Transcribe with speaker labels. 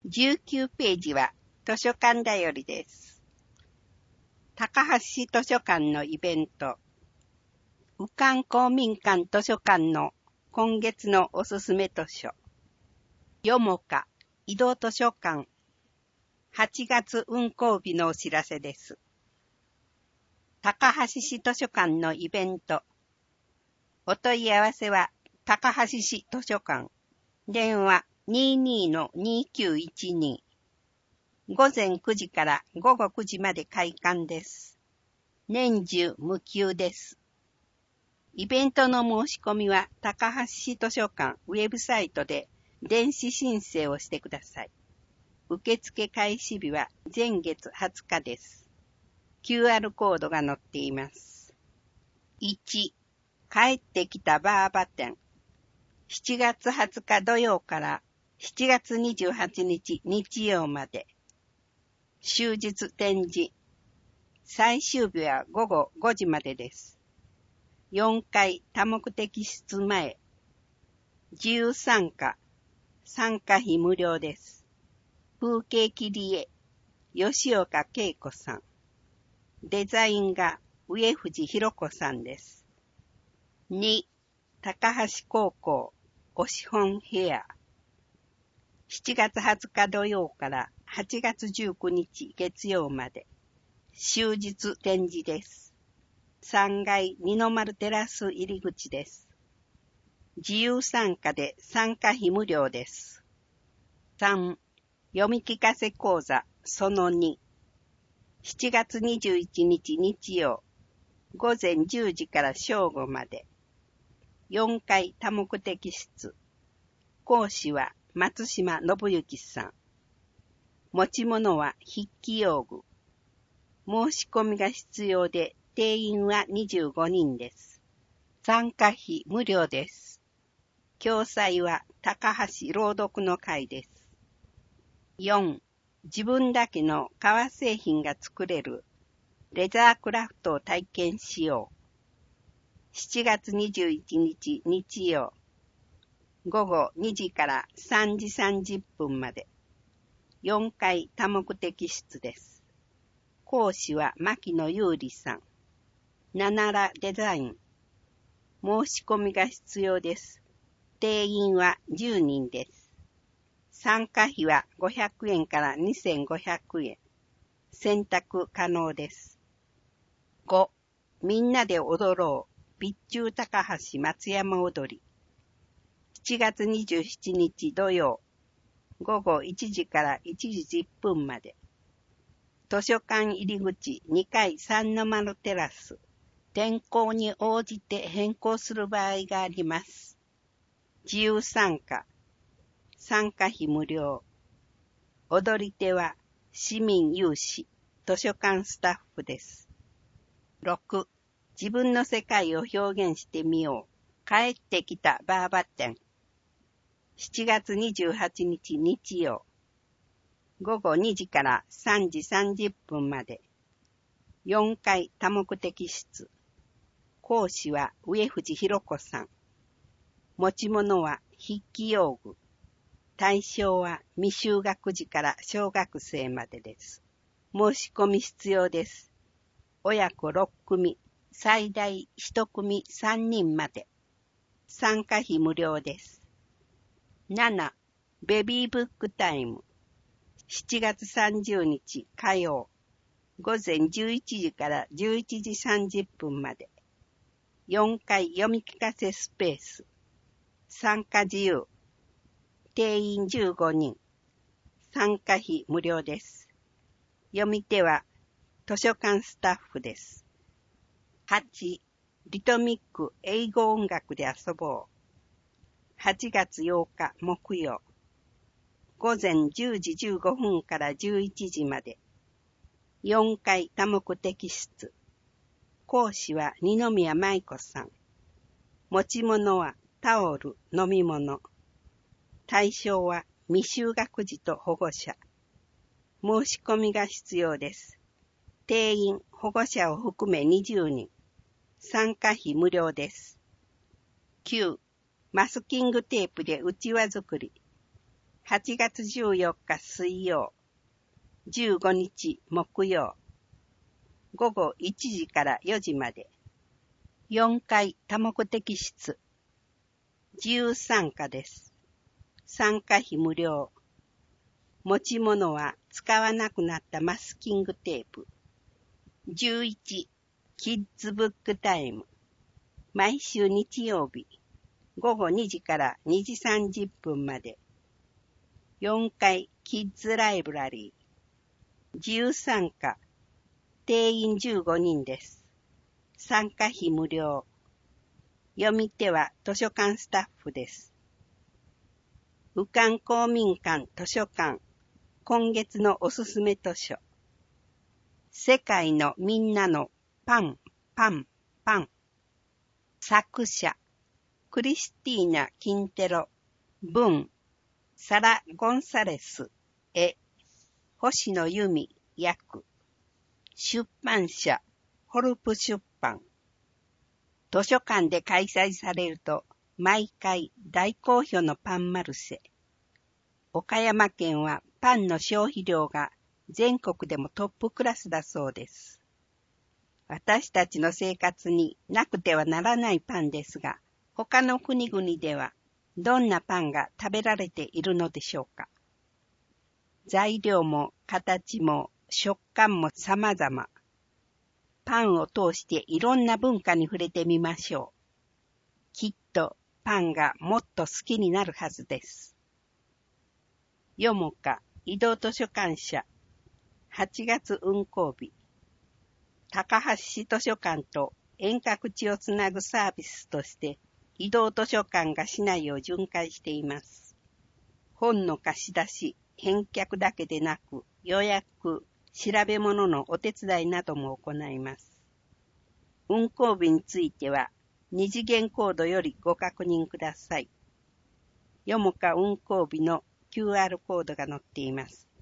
Speaker 1: 19ページは図書館だよりです。高橋市図書館のイベント。宇館公民館図書館の今月のおすすめ図書。よもか移動図書館。8月運行日のお知らせです。高橋市図書館のイベント。お問い合わせは高橋市図書館。電話22-2912。午前9時から午後9時まで開館です。年中無休です。イベントの申し込みは高橋市図書館ウェブサイトで電子申請をしてください。受付開始日は前月20日です。QR コードが載っています。1、帰ってきたバーバ展。7月20日土曜から7月28日日曜まで。終日展示。最終日は午後5時までです。4階多目的室前。自由参加。参加費無料です。風景切り絵。吉岡恵子さん。デザインが上藤博子さんです。2、高橋高校お資本ヘア。7月20日土曜から8月19日月曜まで。終日展示です。3階二の丸テラス入り口です。自由参加で参加費無料です。3、読み聞かせ講座その2。7月21日日曜、午前10時から正午まで。4階多目的室。講師は松島信之さん。持ち物は筆記用具。申し込みが必要で、定員は25人です。参加費無料です。教材は高橋朗読の会です。4、自分だけの革製品が作れるレザークラフトを体験しよう。7月21日日曜、午後2時から3時30分まで。4階多目的室です。講師は牧野優里さん。ナナラデザイン。申し込みが必要です。定員は10人です。参加費は500円から2500円。選択可能です。5、みんなで踊ろう。備中高橋松山踊り。7月27日土曜。午後1時から1時10分まで。図書館入り口2階三の丸テラス。天候に応じて変更する場合があります。自由参加。参加費無料。踊り手は市民有志、図書館スタッフです。6、自分の世界を表現してみよう。帰ってきたバーバ展。7月28日日曜。午後2時から3時30分まで。4階多目的室。講師は上藤博子さん。持ち物は筆記用具。対象は未就学児から小学生までです。申し込み必要です。親子6組、最大1組3人まで。参加費無料です。7、ベビーブックタイム。7月30日火曜。午前11時から11時30分まで。4階読み聞かせスペース。参加自由。定員15人。参加費無料です。読み手は図書館スタッフです。8、リトミック英語音楽で遊ぼう。8月8日木曜。午前10時15分から11時まで。4階多目的室。講師は二宮舞子さん。持ち物はタオル、飲み物。対象は未就学児と保護者。申し込みが必要です。定員、保護者を含め20人。参加費無料です。9、マスキングテープでうちわ作り。 8月14日水曜、15日木曜、午後1時から4時まで、4階多目的室、自由参加です。参加費無料。持ち物は使わなくなったマスキングテープ。11、キッズブックタイム。毎週日曜日、午後2時から2時30分まで。4階キッズライブラリー。自由参加。定員15人です。参加費無料。読み手は図書館スタッフです。宇館公民館図書館。今月のおすすめ図書。世界のみんなのパン、パン、パン。作者、クリスティーナ・キンテロ。文、サラ・ゴンサレス。絵、星野由美。訳。出版社、ホルプ出版。図書館で開催されると、毎回大好評のパンマルシェ。岡山県はパンの消費量が全国でもトップクラスだそうです。私たちの生活になくてはならないパンですが、他の国々ではどんなパンが食べられているのでしょうか。材料も形も食感も様々。パンを通していろんな文化に触れてみましょう。きっとパンがもっと好きになるはずです。よもか移動図書館社8月運行日。高橋市図書館と遠隔地をつなぐサービスとして移動図書館が市内を巡回しています。本の貸し出し、返却だけでなく予約、調べ物のお手伝いなども行います。運行日については二次元コードよりご確認ください。よもか運行日の QR コードが載っています。